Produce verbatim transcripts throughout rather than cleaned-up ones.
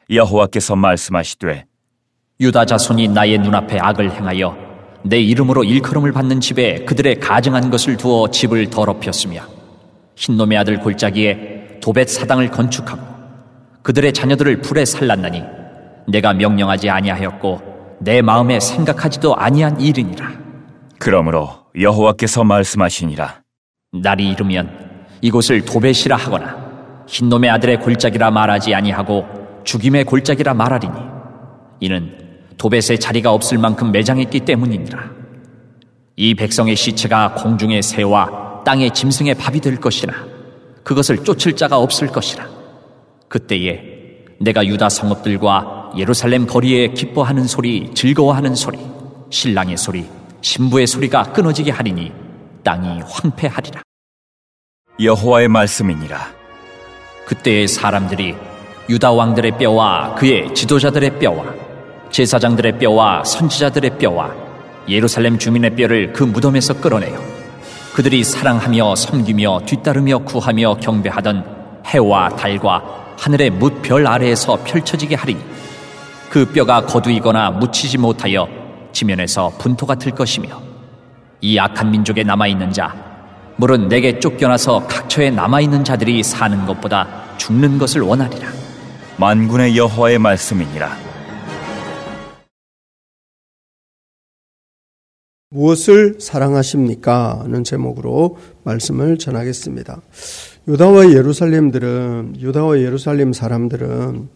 여호와께서 말씀하시되 유다 자손이 나의 눈앞에 악을 행하여 내 이름으로 일컬음을 받는 집에 그들의 가증한 것을 두어 집을 더럽혔으며 흰놈의 아들 골짜기에 도벳 사당을 건축하고 그들의 자녀들을 불에 살랐나니 내가 명령하지 아니하였고 내 마음에 생각하지도 아니한 일이니라. 그러므로 여호와께서 말씀하시니라. 날이 이르면 이곳을 도벳이라 하거나 흰놈의 아들의 골짜기라 말하지 아니하고 죽임의 골짜기라 말하리니 이는 도벳에 자리가 없을 만큼 매장했기 때문이니라. 이 백성의 시체가 공중의 새와 땅의 짐승의 밥이 될 것이나 그것을 쫓을 자가 없을 것이라. 그때에 내가 유다 성읍들과 예루살렘 거리에 기뻐하는 소리, 즐거워하는 소리, 신랑의 소리, 신부의 소리가 끊어지게 하리니 땅이 황폐하리라. 여호와의 말씀이니라. 그때의 사람들이 유다 왕들의 뼈와 그의 지도자들의 뼈와 제사장들의 뼈와 선지자들의 뼈와 예루살렘 주민의 뼈를 그 무덤에서 끌어내요 그들이 사랑하며 섬기며 뒤따르며 구하며 경배하던 해와 달과 하늘의 뭇별 아래에서 펼쳐지게 하리니 그 뼈가 거두이거나 묻히지 못하여 지면에서 분토가 들 것이며 이 악한 민족에 남아있는 자 물은 내게 쫓겨나서 각처에 남아있는 자들이 사는 것보다 죽는 것을 원하리라. 만군의 여호와의 말씀이니라. 무엇을 사랑하십니까? 는 제목으로 말씀을 전하겠습니다. 유다와 예루살렘들은, 유다와 예루살렘 사람들은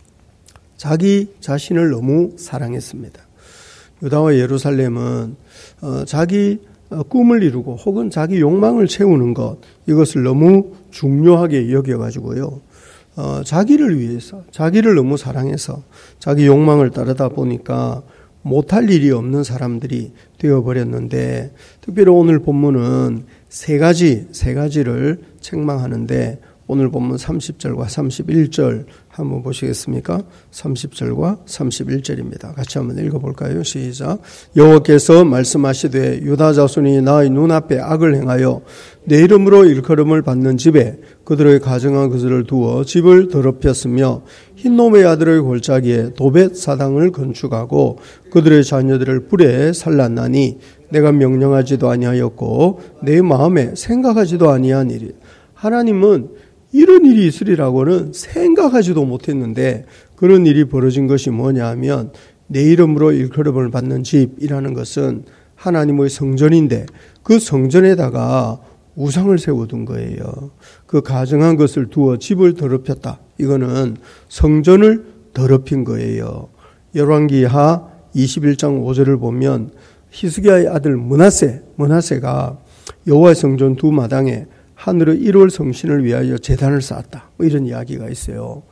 자기 자신을 너무 사랑했습니다. 유다와 예루살렘은 어, 자기 꿈을 이루고 혹은 자기 욕망을 채우는 것, 이것을 너무 중요하게 여겨가지고요. 어, 자기를 위해서, 자기를 너무 사랑해서 자기 욕망을 따르다 보니까 못할 일이 없는 사람들이 되어버렸는데, 특별히 오늘 본문은 세 가지, 세 가지를 책망하는데, 오늘 본문 삼십 절과 삼십일 절 한번 보시겠습니까? 삼십 절과 삼십일 절입니다. 같이 한번 읽어볼까요? 시작. 여호와께서 말씀하시되 유다 자손이 나의 눈앞에 악을 행하여 내 이름으로 일컬음을 받는 집에 그들의 가증한 것을 두어 집을 더럽혔으며 흰놈의 아들의 골짜기에 도벳 사당을 건축하고 그들의 자녀들을 불에 살랐나니 내가 명령하지도 아니하였고 내 마음에 생각하지도 아니한 일이. 하나님은 이런 일이 있으리라고는 생각하지도 못했는데 그런 일이 벌어진 것이 뭐냐 하면 내 이름으로 일컬음을 받는 집이라는 것은 하나님의 성전인데 그 성전에다가 우상을 세워둔 거예요. 그 가증한 것을 두어 집을 더럽혔다. 이거는 성전을 더럽힌 거예요. 열왕기하 이십일 장 오 절을 보면 히스기야의 아들 므낫세, 므낫세가 여호와의 성전 두 마당에 하늘의 일월 성신을 위하여 제단을 쌓았다. 뭐 이런 이야기가 있어요.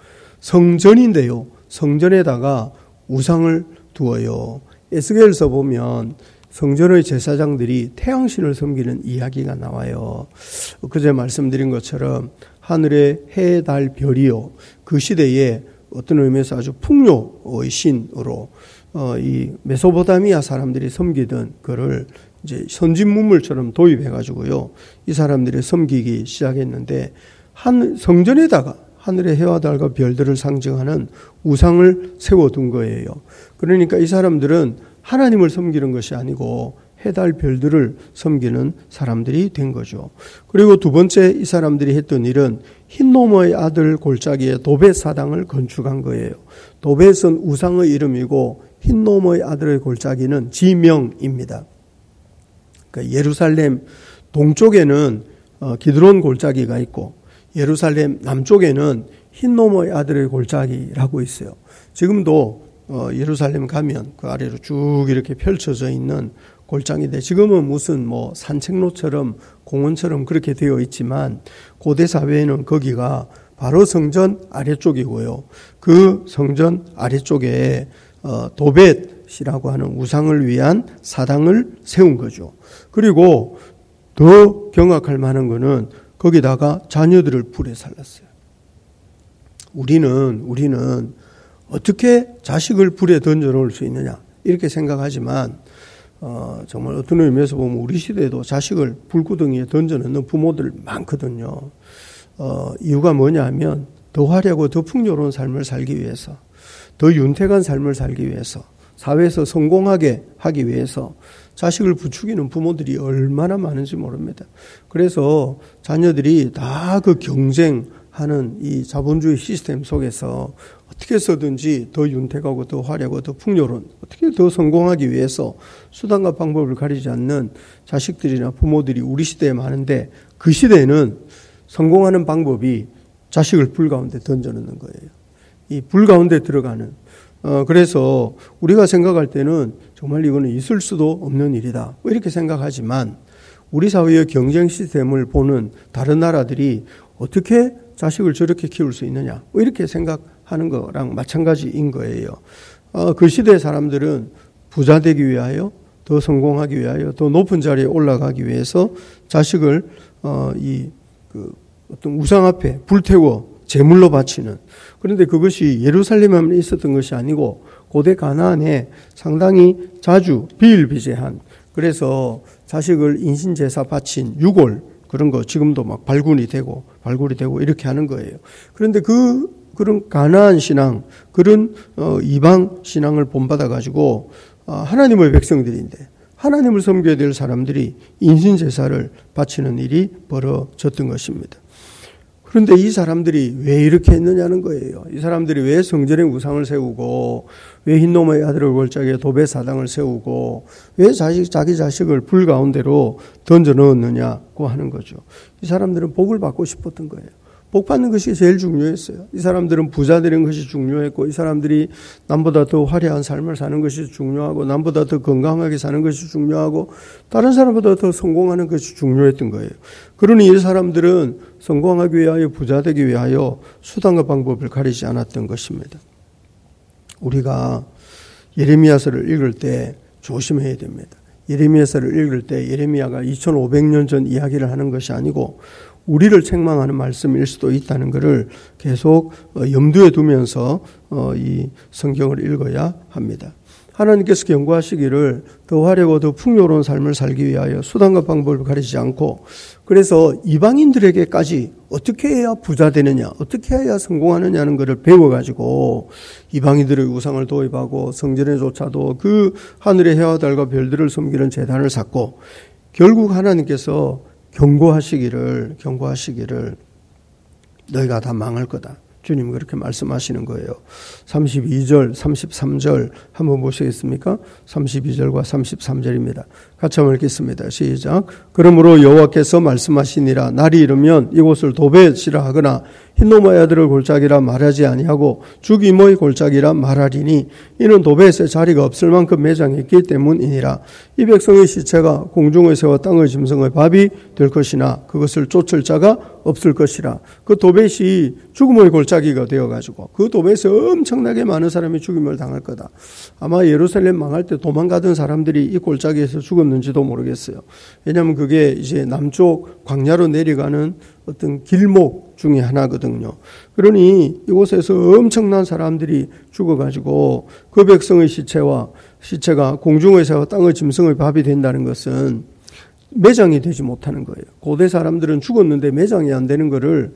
성전인데요. 성전에다가 우상을 두어요. 에스겔서 보면 성전의 제사장들이 태양신을 섬기는 이야기가 나와요. 그제 말씀드린 것처럼 하늘의 해, 달, 별이요. 그 시대에 어떤 의미에서 아주 풍요의 신으로 어, 이 메소포타미아 사람들이 섬기던 그를 이제 선진 문물처럼 도입해가지고요. 이 사람들이 섬기기 시작했는데 한 성전에다가 하늘의 해와 달과 별들을 상징하는 우상을 세워둔 거예요. 그러니까 이 사람들은 하나님을 섬기는 것이 아니고 해, 달, 별들을 섬기는 사람들이 된 거죠. 그리고 두 번째 이 사람들이 했던 일은 흰놈의 아들 골짜기에 도벳 사당을 건축한 거예요. 도벳은 우상의 이름이고 흰놈의 아들의 골짜기는 지명입니다. 그러니까 예루살렘 동쪽에는 기드론 골짜기가 있고 예루살렘 남쪽에는 흰놈의 아들의 골짜기라고 있어요. 지금도 예루살렘 가면 그 아래로 쭉 이렇게 펼쳐져 있는 골짜기인데 지금은 무슨 뭐 산책로처럼 공원처럼 그렇게 되어 있지만 고대 사회에는 거기가 바로 성전 아래쪽이고요. 그 성전 아래쪽에 도벳이라고 하는 우상을 위한 사당을 세운 거죠. 그리고 더 경악할 만한 거는 거기다가 자녀들을 불에 살랐어요. 우리는 우리는 어떻게 자식을 불에 던져놓을 수 있느냐 이렇게 생각하지만 어, 정말 어떤 의미에서 보면 우리 시대에도 자식을 불구덩이에 던져놓는 부모들 많거든요. 어, 이유가 뭐냐 하면 더 화려하고 더 풍요로운 삶을 살기 위해서, 더 윤택한 삶을 살기 위해서, 사회에서 성공하게 하기 위해서 자식을 부추기는 부모들이 얼마나 많은지 모릅니다. 그래서 자녀들이 다 그 경쟁하는 이 자본주의 시스템 속에서 어떻게 해서든지 더 윤택하고 더 화려하고 더 풍요로운, 어떻게 더 성공하기 위해서 수단과 방법을 가리지 않는 자식들이나 부모들이 우리 시대에 많은데, 그 시대에는 성공하는 방법이 자식을 불 가운데 던져놓는 거예요. 이 불 가운데 들어가는. 어, 그래서 우리가 생각할 때는 정말 이거는 있을 수도 없는 일이다, 뭐 이렇게 생각하지만, 우리 사회의 경쟁 시스템을 보는 다른 나라들이 어떻게 자식을 저렇게 키울 수 있느냐, 뭐 이렇게 생각하는 거랑 마찬가지인 거예요. 어, 그 시대의 사람들은 부자 되기 위하여, 더 성공하기 위하여, 더 높은 자리에 올라가기 위해서 자식을 어, 이 그 어떤 우상 앞에 불태워 제물로 바치는. 그런데 그것이 예루살렘에만 있었던 것이 아니고 고대 가나안에 상당히 자주 비일비재한, 그래서 자식을 인신제사 바친 유골, 그런 거 지금도 막 발굴이 되고 발굴이 되고 이렇게 하는 거예요. 그런데 그 그런 가나안 신앙, 그런 어, 이방 신앙을 본받아 가지고 어, 하나님의 백성들인데, 하나님을 섬겨야 될 사람들이 인신제사를 바치는 일이 벌어졌던 것입니다. 그런데 이 사람들이 왜 이렇게 했느냐는 거예요. 이 사람들이 왜 성전에 우상을 세우고, 왜 흰놈의 아들을 골짜기에 도배 사당을 세우고, 왜 자식, 자기 자식을 불 가운데로 던져 넣었느냐고 하는 거죠. 이 사람들은 복을 받고 싶었던 거예요. 복 받는 것이 제일 중요했어요. 이 사람들은 부자 되는 것이 중요했고, 이 사람들이 남보다 더 화려한 삶을 사는 것이 중요하고, 남보다 더 건강하게 사는 것이 중요하고, 다른 사람보다 더 성공하는 것이 중요했던 거예요. 그러니 이 사람들은 성공하기 위하여, 부자 되기 위하여 수단과 방법을 가리지 않았던 것입니다. 우리가 예레미야서를 읽을 때 조심해야 됩니다. 예레미야서를 읽을 때 예레미야가 이천오백 년 전 이야기를 하는 것이 아니고 우리를 책망하는 말씀일 수도 있다는 것을 계속 염두에 두면서 이 성경을 읽어야 합니다. 하나님께서 경고하시기를 더 화려하고 더 풍요로운 삶을 살기 위하여 수단과 방법을 가리지 않고, 그래서 이방인들에게까지 어떻게 해야 부자 되느냐, 어떻게 해야 성공하느냐는 것을 배워가지고 이방인들의 우상을 도입하고 성전에조차도 그 하늘의 해와 달과 별들을 섬기는 제단을 쌓고, 결국 하나님께서 경고하시기를 경고하시기를 너희가 다 망할 거다. 주님 그렇게 말씀하시는 거예요. 삼십이 절, 삼십삼 절 한번 보시겠습니까? 삼십이 절과 삼십삼 절입니다. 같이 한번 읽겠습니다. 시작. 그러므로 여호와께서 말씀하시니라. 날이 이르면 이곳을 도벳이라 하거나 흰노마의 아들을 골짜기라 말하지 아니하고 죽 이모의 골짜기라 말하리니 이는 도벳에 자리가 없을 만큼 매장했기 때문이니라. 이 백성의 시체가 공중의 새와 땅의 짐승의 밥이 될 것이나 그것을 쫓을 자가 없을 것이라. 그 도벳이 죽음의 골짜기가 되어가지고 그 도벳에 엄청나게 많은 사람이 죽임을 당할 거다. 아마 예루살렘 망할 때 도망가던 사람들이 이 골짜기에서 죽었는지도 모르겠어요. 왜냐하면 그게 이제 남쪽 광야로 내려가는 어떤 길목 중에 하나거든요. 그러니 이곳에서 엄청난 사람들이 죽어가지고 그 백성의 시체와 시체가 공중의 새와 땅의 짐승의 밥이 된다는 것은 매장이 되지 못하는 거예요. 고대 사람들은 죽었는데 매장이 안 되는 거를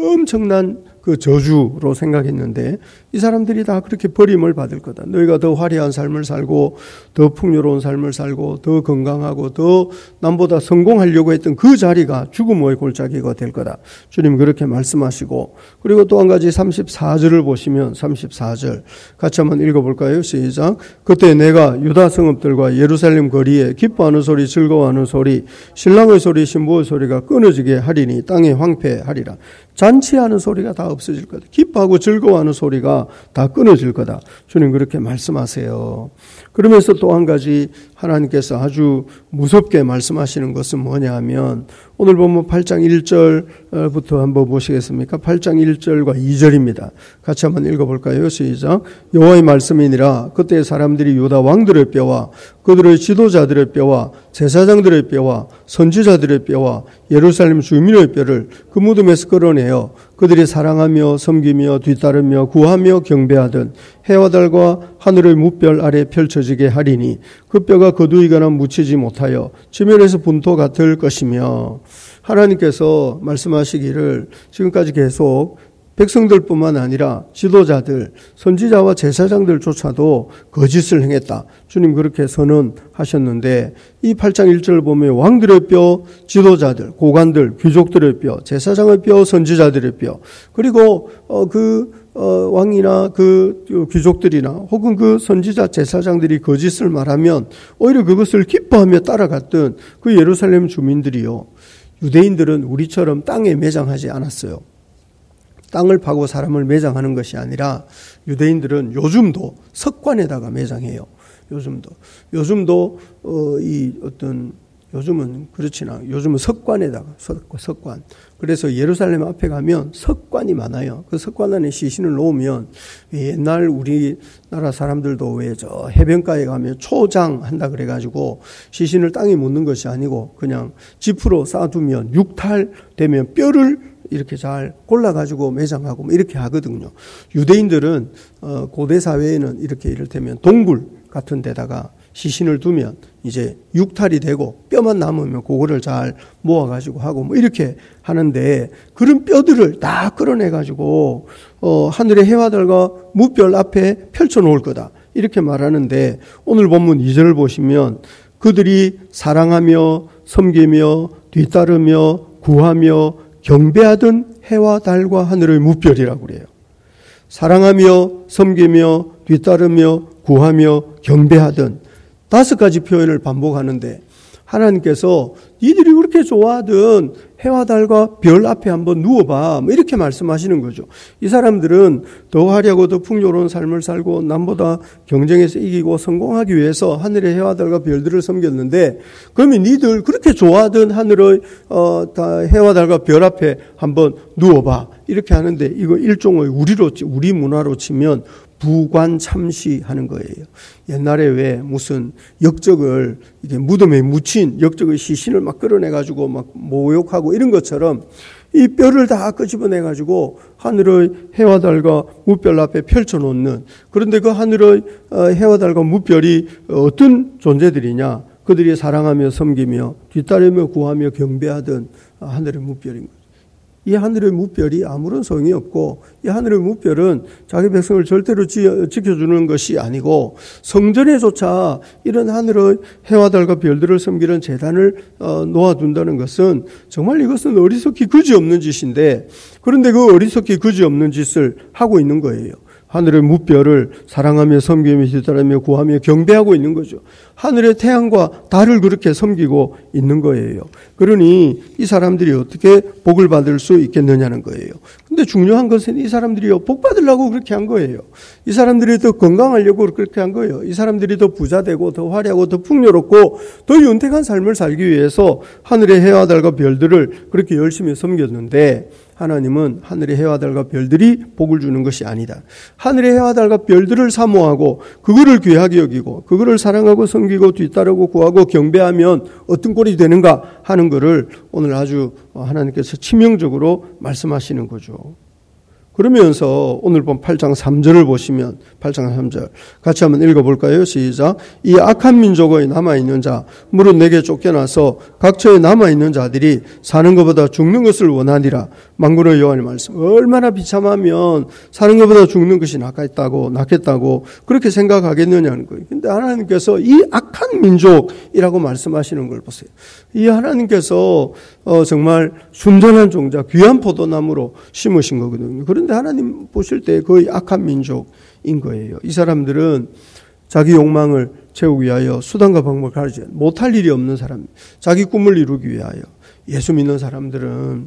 엄청난 그 저주로 생각했는데 이 사람들이 다 그렇게 버림을 받을 거다. 너희가 더 화려한 삶을 살고 더 풍요로운 삶을 살고 더 건강하고 더 남보다 성공하려고 했던 그 자리가 죽음의 골짜기가 될 거다. 주님 그렇게 말씀하시고, 그리고 또 한 가지 삼십사 절을 보시면 삼십사 절 같이 한번 읽어볼까요? 시작. 그때 내가 유다 성읍들과 예루살렘 거리에 기뻐하는 소리, 즐거워하는 소리, 신랑의 소리, 신부의 소리가 끊어지게 하리니 땅이 황폐하리라. 잔치하는 소리가 다 없어질 거다. 기뻐하고 즐거워하는 소리가 다 끊어질 거다. 주님 그렇게 말씀하세요. 그러면서 또 한 가지 하나님께서 아주 무섭게 말씀하시는 것은 뭐냐 하면, 오늘 보면 팔 장 일 절부터 한번 보시겠습니까? 팔 장 일 절과 이 절입니다. 같이 한번 읽어볼까요? 시작. 여호와의 말씀이니라. 그때 사람들이 유다 왕들의 뼈와 그들의 지도자들의 뼈와 제사장들의 뼈와 선지자들의 뼈와 예루살렘 주민의 뼈를 그 무덤에서 끌어내어 그들이 사랑하며 섬기며 뒤따르며 구하며 경배하던 해와 달과 하늘의 무별 아래 펼쳐지게 하리니 그 뼈가 거두이거나 묻히지 못하여 지면에서 분토 같을 것이며. 하나님께서 말씀하시기를 지금까지 계속 백성들뿐만 아니라 지도자들, 선지자와 제사장들조차도 거짓을 행했다. 주님 그렇게 선언하셨는데 이 팔 장 일 절을 보면 왕들의 뼈, 지도자들, 고관들, 귀족들의 뼈, 제사장의 뼈, 선지자들의 뼈, 그리고 어, 그 어, 왕이나 그 귀족들이나 혹은 그 선지자 제사장들이 거짓을 말하면 오히려 그것을 기뻐하며 따라갔던 그 예루살렘 주민들이요. 유대인들은 우리처럼 땅에 매장하지 않았어요. 땅을 파고 사람을 매장하는 것이 아니라 유대인들은 요즘도 석관에다가 매장해요. 요즘도. 요즘도 어, 이 어떤 요즘은 그렇진 않아요. 요즘은 석관에다가 석관. 그래서 예루살렘 앞에 가면 석관이 많아요. 그 석관 안에 시신을 놓으면 옛날 우리나라 사람들도 왜 저 해변가에 가면 초장 한다 그래가지고 시신을 땅에 묻는 것이 아니고 그냥 지프로 쌓아두면 육탈 되면 뼈를 이렇게 잘 골라가지고 매장하고 뭐 이렇게 하거든요. 유대인들은 어 고대 사회에는 이렇게 이를테면 동굴 같은 데다가 시신을 두면 이제 육탈이 되고 뼈만 남으면 그거를 잘 모아가지고 하고 뭐 이렇게 하는데 그런 뼈들을 다 끌어내가지고 어 하늘의 해와 달과 무별 앞에 펼쳐놓을 거다. 이렇게 말하는데 오늘 본문 이 절을 보시면 그들이 사랑하며 섬기며 뒤따르며 구하며 경배하던 해와 달과 하늘의 무별이라고 그래요. 사랑하며 섬기며 뒤따르며 구하며 경배하던 다섯 가지 표현을 반복하는데 하나님께서 니들이 그렇게 좋아하던 해와 달과 별 앞에 한번 누워봐 뭐 이렇게 말씀하시는 거죠. 이 사람들은 더 화려하고 더 풍요로운 삶을 살고 남보다 경쟁에서 이기고 성공하기 위해서 하늘의 해와 달과 별들을 섬겼는데 그러면 니들 그렇게 좋아하던 하늘의 어, 다 해와 달과 별 앞에 한번 누워봐 이렇게 하는데 이거 일종의 우리로 우리 문화로 치면 부관 참시하는 거예요. 옛날에 왜 무슨 역적을 이게 무덤에 묻힌 역적의 시신을 막 끌어내가지고 막 모욕하고 이런 것처럼 이 뼈를 다 끄집어내가지고 하늘의 해와 달과 무별 앞에 펼쳐놓는 그런데 그 하늘의 해와 달과 무별이 어떤 존재들이냐? 그들이 사랑하며 섬기며 뒤따르며 구하며 경배하던 하늘의 무별인 거죠. 이 하늘의 무별이 아무런 소용이 없고 이 하늘의 무별은 자기 백성을 절대로 지켜주는 것이 아니고 성전에조차 이런 하늘의 해와 달과 별들을 섬기는 제단을 놓아둔다는 것은 정말 이것은 어리석기 그지없는 짓인데 그런데 그 어리석기 그지없는 짓을 하고 있는 거예요. 하늘의 무별을 사랑하며 섬기며 뒤따르며 구하며 경배하고 있는 거죠. 하늘의 태양과 달을 그렇게 섬기고 있는 거예요. 그러니 이 사람들이 어떻게 복을 받을 수 있겠느냐는 거예요. 근데 중요한 것은 이 사람들이요 복 받으려고 그렇게 한 거예요. 이 사람들이 더 건강하려고 그렇게 한 거예요. 이 사람들이 더 부자 되고 더 화려하고 더 풍요롭고 더 윤택한 삶을 살기 위해서 하늘의 해와 달과 별들을 그렇게 열심히 섬겼는데 하나님은 하늘의 해와 달과 별들이 복을 주는 것이 아니다. 하늘의 해와 달과 별들을 사모하고 그거를 귀하게 여기고 그거를 사랑하고 섬기고 뒤따르고 구하고 경배하면 어떤 꼴이 되는가 하는 것을 오늘 아주 하나님께서 치명적으로 말씀하시는 거죠. 그러면서 오늘 본 팔 장 삼 절을 보시면 팔 장 삼 절 같이 한번 읽어볼까요? 시작. 이 악한 민족의 남아있는 자 무릇 내게 쫓겨나서 각처에 남아있는 자들이 사는 것보다 죽는 것을 원하니라. 만군의 여호와의 말씀. 얼마나 비참하면 사는 것보다 죽는 것이 낫겠다고 낫겠다고 그렇게 생각하겠느냐는 거예요. 근데 하나님께서 이 악한 민족이라고 말씀하시는 걸 보세요. 이 하나님께서 어, 정말 순전한 종자 귀한 포도나무로 심으신 거거든요. 그런데 하나님 보실 때 거의 악한 민족인 거예요. 이 사람들은 자기 욕망을 채우기 위하여 수단과 방법을 가리지 못할 일이 없는 사람, 자기 꿈을 이루기 위하여. 예수 믿는 사람들은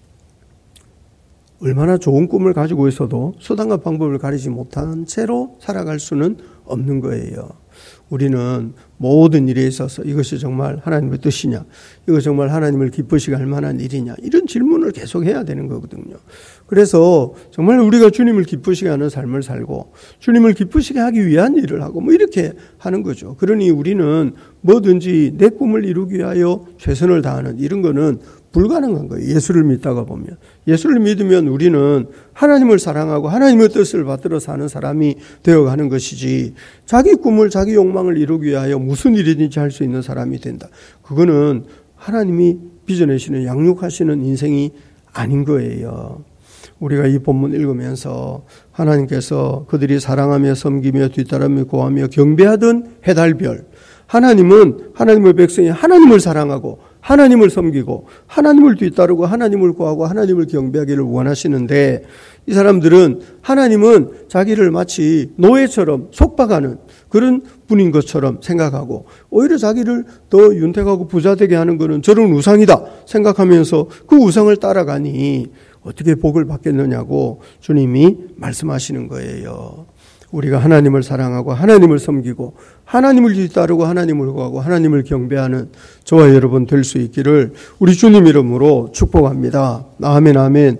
얼마나 좋은 꿈을 가지고 있어도 수단과 방법을 가리지 못한 채로 살아갈 수는 없는 거예요. 우리는 모든 일에 있어서 이것이 정말 하나님의 뜻이냐, 이거 정말 하나님을 기쁘시게 할 만한 일이냐, 이런 질문을 계속 해야 되는 거거든요. 그래서 정말 우리가 주님을 기쁘시게 하는 삶을 살고 주님을 기쁘시게 하기 위한 일을 하고 뭐 이렇게 하는 거죠. 그러니 우리는 뭐든지 내 꿈을 이루기 위하여 최선을 다하는 이런 거는 불가능한 거예요. 예수를 믿다가 보면. 예수를 믿으면 우리는 하나님을 사랑하고 하나님의 뜻을 받들어 사는 사람이 되어가는 것이지 자기 꿈을 자기 욕망을 이루기 위하여 무슨 일이든지 할 수 있는 사람이 된다. 그거는 하나님이 빚어내시는 양육하시는 인생이 아닌 거예요. 우리가 이 본문 읽으면서 하나님께서 그들이 사랑하며 섬기며 뒤따르며 구하며 경배하던 해달별, 하나님은 하나님의 백성이 하나님을 사랑하고 하나님을 섬기고 하나님을 뒤따르고 하나님을 구하고 하나님을 경배하기를 원하시는데, 이 사람들은 하나님은 자기를 마치 노예처럼 속박하는 그런 분인 것처럼 생각하고, 오히려 자기를 더 윤택하고 부자되게 하는 것은 저런 우상이다 생각하면서 그 우상을 따라가니 어떻게 복을 받겠느냐고 주님이 말씀하시는 거예요. 우리가 하나님을 사랑하고 하나님을 섬기고 하나님을 뒤따르고 하나님을 구하고 하나님을 경배하는 저와 여러분 될 수 있기를 우리 주님 이름으로 축복합니다. 아멘, 아멘.